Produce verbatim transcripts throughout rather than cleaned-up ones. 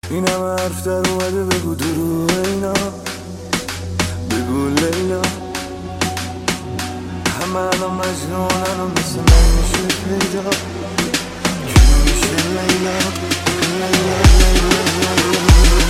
این همه حرف در اومده بگو دروغ اینا، بگو لیلا. همه الان مجنونن و مثل من میشه پیدا، کی میشه لیلا لیلا لیلا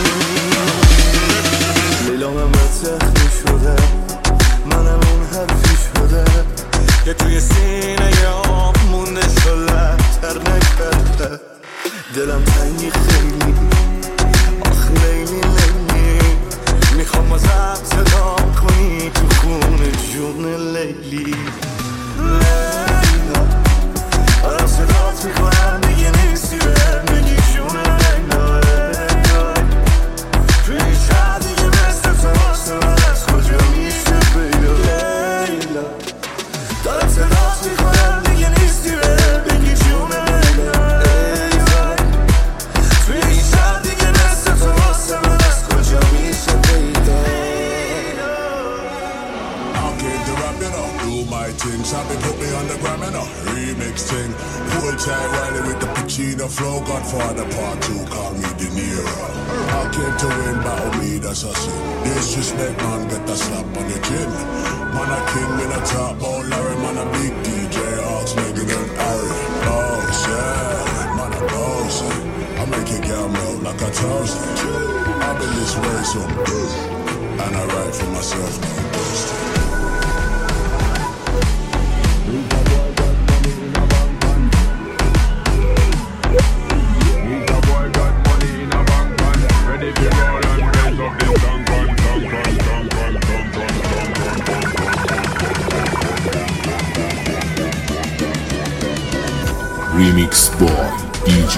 لیلا. من بد زخمی شده، منم این حرفی شده که توی سینه یا مونده شده تر نکرده. دلم تنگی خیلی، آخ لیلی لیلی، میخوام ازت صدا کنی تو خون جون لیلی لیلا. آرام صدات میکنم دیگه نیستی به میگی جون لیلا لیلا. توی شهر دیگه مثل تو واسه من از کجا میشه پیدا لیلا. دارم صدات میکنم دیگه نیستی به میگی جون لیلا. Sabi put me on the gram and a remix thing. Full time Riley with the Pacino flow. Godfather part two, call me De Niro. I came to win, battle me, that's a sin. Disrespect, man, get a slap on your chin. Man a king in a top, oh Larry, man a big D J, Hawks, Megan and Harry. Boss, yeah, man a boss. I make a girl melt like a toast. I've been this way so good, and I write for myself, no boast. Remix boy D J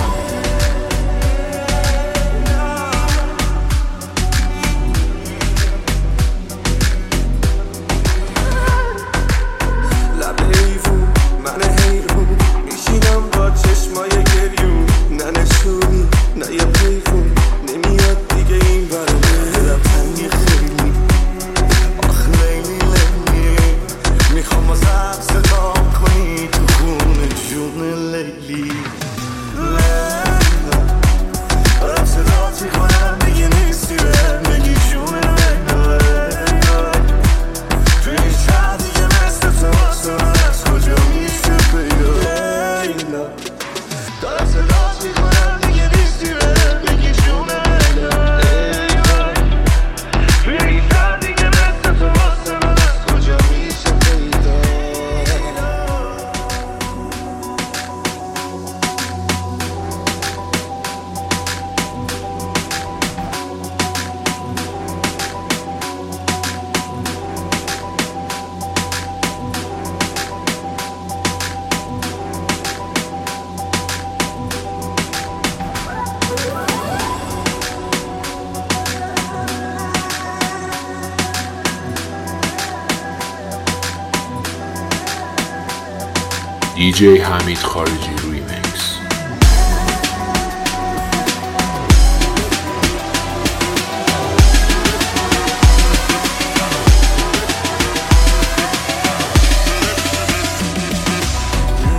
دی جی حمید خارجی ریمیکس.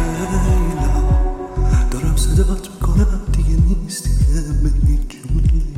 دارم صدات میکنم دیگه نیستی به میگی جون